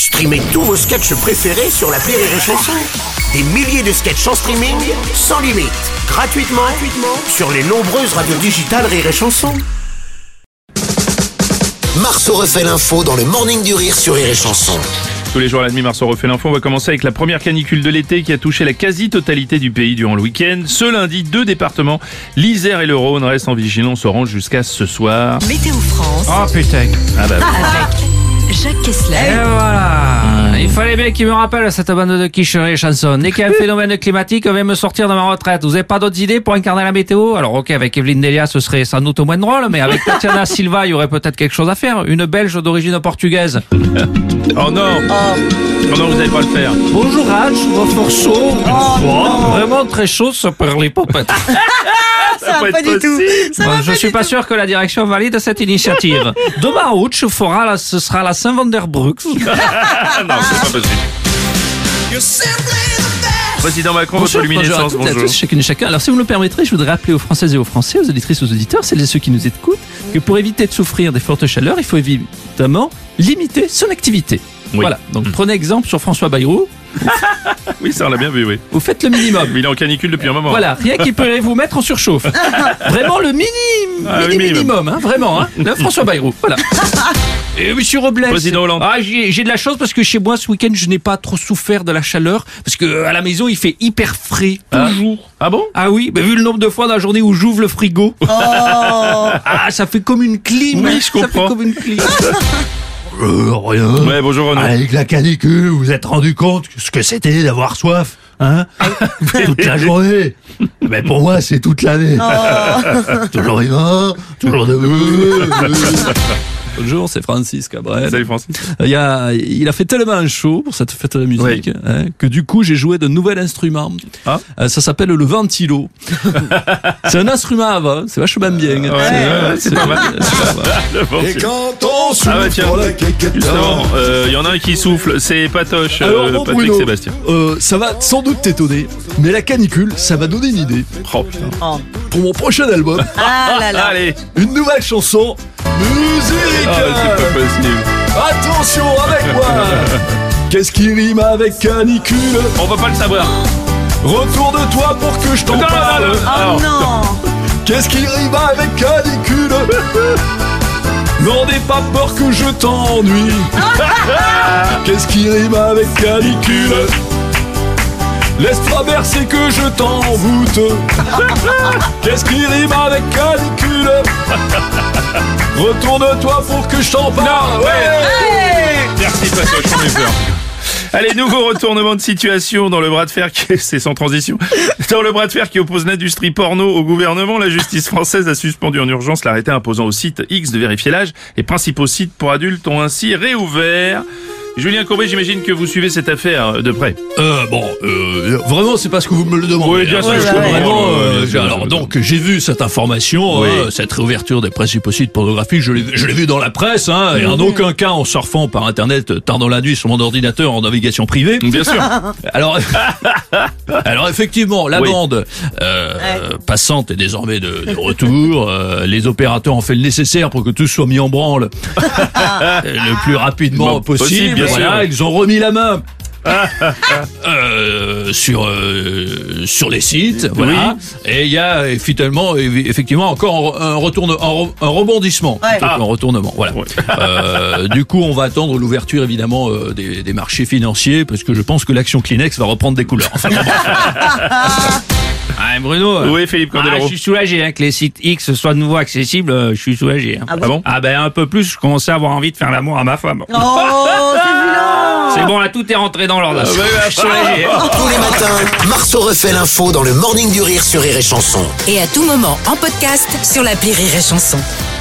Streamez tous vos sketchs préférés sur l'appli Rire et Chanson. Des milliers de sketchs en streaming, sans limite, gratuitement sur les nombreuses radios digitales Rire et Chanson. Marceau refait l'info dans le Morning du Rire sur Rire et Chanson. Tous les jours à la demi, Marceau refait l'info. On va commencer avec la première canicule de l'été qui a touché la quasi-totalité du pays durant le week-end. Ce lundi, 2 départements, l'Isère et le Rhône, restent en vigilance orange jusqu'à ce soir. Météo France. Oh putain. Ah bah oui. Avec Jacques Kessler. Et voilà. Il fallait bien qu'il me rappelle cette bande de quicheries chansons. Dès qu'il y a un phénomène climatique, on vient me sortir de ma retraite. Vous avez pas d'autres idées pour incarner la météo? Alors ok, avec Evelyne Delia, ce serait sans doute moins drôle, mais avec Tatiana Silva, il y aurait peut-être quelque chose à faire. Une Belge d'origine portugaise. Oh non. Oh non, vous n'allez pas le faire. Bonjour Ange, votre chaud. Vraiment très chaud, ça par les popettes. Ça va pas du tout. Je suis pas sûr que la direction valide cette initiative. Demain, Ouch ce sera la Saint-Vanderbruck. Non, c'est pas possible. Président Macron, votre luminescence, bonjour. À bonjour. tous, chacune et chacun. Alors, si vous me le permettrez, je voudrais rappeler aux Françaises et aux Français, aux auditrices, aux auditeurs, celles et ceux qui nous écoutent, que pour éviter de souffrir des fortes chaleurs, il faut évidemment limiter son activité. Oui. Voilà. Donc, prenez exemple sur François Bayrou. Oui, ça on l'a bien vu, oui. Vous faites le minimum. Mais il est en canicule depuis un moment. Voilà, rien qui pourrait vous mettre en surchauffe. Vraiment le minimum, hein, vraiment. Hein. Là, François Bayrou, voilà. Et Monsieur Robles. Président Hollande. Ah, j'ai de la chance parce que chez moi ce week-end je n'ai pas trop souffert de la chaleur parce que à la maison il fait hyper frais toujours. Ah bon? Ah oui, mais vu le nombre de fois dans la journée où j'ouvre le frigo. Ah, ça fait comme une clim. Oui, je comprends. Ça fait comme une clim. Rien. Ouais, bonjour Renaud. Avec la canicule, vous vous êtes rendu compte ce que c'était d'avoir soif, hein? Toute la journée. Mais pour moi, c'est toute l'année. Toujours vivant, toujours debout. Bonjour, c'est Francis Cabrel. Salut Francis. Il a fait tellement chaud pour cette fête de la musique hein, que du coup j'ai joué de nouvel instrument. Ah. Ça s'appelle le ventilo. C'est un instrument à vent, c'est vachement bien. C'est pas mal. Le vent, Et c'est- quand on souffle Ah bah tiens, pour la quéquette, justement, il y en a un qui souffle, c'est Patoche, Alors, mon Patrick Bruno, Sébastien. ça va sans doute t'étonner, mais la canicule, ça m'a donné une idée. Oh putain. Pour mon prochain album, Ah là là. Allez. une nouvelle chanson, Musique. Ah, c'est pas possible. Attention avec moi. Qu'est-ce qui rime avec canicule? On va pas le savoir. Retour de toi pour que je t'en Non, parle. non, non, non. Oh Alors, non. Qu'est-ce qui rime avec canicule? N'en aie pas peur que je t'ennuie. Qu'est-ce qui rime avec canicule? Laisse traverser que je t'envoûte. Qu'est-ce qui rime avec canicule? Retourne-toi pour que je t'en parle. Merci Patoche, on est peur. Allez, nouveau retournement de situation dans le bras de fer c'est sans transition. Dans le bras de fer qui oppose l'industrie porno au gouvernement, la justice française a suspendu en urgence l'arrêté imposant au site X de vérifier l'âge. Les principaux sites pour adultes ont ainsi réouvert. Julien Courbet, j'imagine que vous suivez cette affaire de près. Vraiment, c'est parce que vous me le demandez. Oui, bien sûr, je Vraiment, comprends. Bien sûr. alors donc j'ai vu cette information, Oui. cette réouverture des principaux sites pornographiques, je l'ai vu dans la presse, hein, et en aucun cas en surfant par internet tard dans la nuit sur mon ordinateur en navigation privée. Bien sûr. Alors, alors effectivement, la Oui. bande passante est désormais de retour. Les opérateurs ont fait le nécessaire pour que tout soit mis en branle le plus rapidement Bon, possible, bien voilà, sûr. ils ont remis la main. Sur les sites, voilà. Et il y a effectivement encore un rebondissement, plutôt qu'un retournement, voilà. Ouais. Du coup, on va attendre l'ouverture évidemment des marchés financiers parce que je pense que l'action Kleenex va reprendre des couleurs. Enfin, Ah, Bruno. Oui, Philippe Candeloro. Je suis soulagé hein, que les sites X soient de nouveau accessibles. Je suis soulagé. Hein. Ah bon Ah ben un peu plus. Je commençais à avoir envie de faire l'amour à ma femme. Oh, c'est vilain. C'est bon là, tout est rentré dans l'ordre. Je suis soulagé. Tous les matins, Marceau refait l'info dans le Morning du Rire sur Rire et Chanson. Et à tout moment en podcast sur l'appli Rire et Chanson.